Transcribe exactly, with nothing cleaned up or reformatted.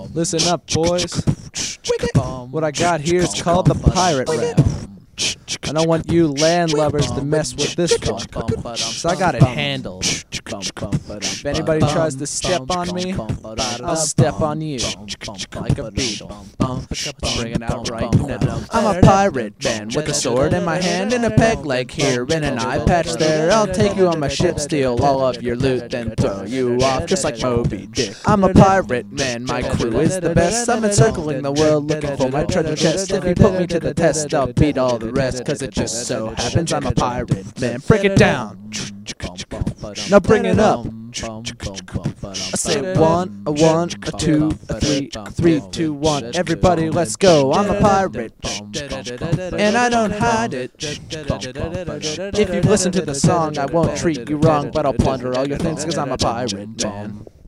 Listen up, boys. What I got here is called the pirate rap. I don't want you landlubbers to mess with this one, so I got it handled. If anybody tries to step on me, I'll step on you like a beat. Bring it out right now. I'm a pirate man with a sword in my hand and a peg leg here and an eye patch there. I'll take you on my ship, steal all of your loot, then throw you off just like Moby Dick. I'm a pirate man, my crew is the best. I'm encircling the world looking for my treasure chest. If you put me to the test, I'll beat all the rest, cause it just so happens I'm a pirate man. Break it down. Now bring it up. I say one, a one, a two, a three, a three, two, one. Everybody, let's go. I'm a pirate, and I don't hide it. If you listen to the song, I won't treat you wrong, but I'll plunder all your things, cause I'm a pirate man.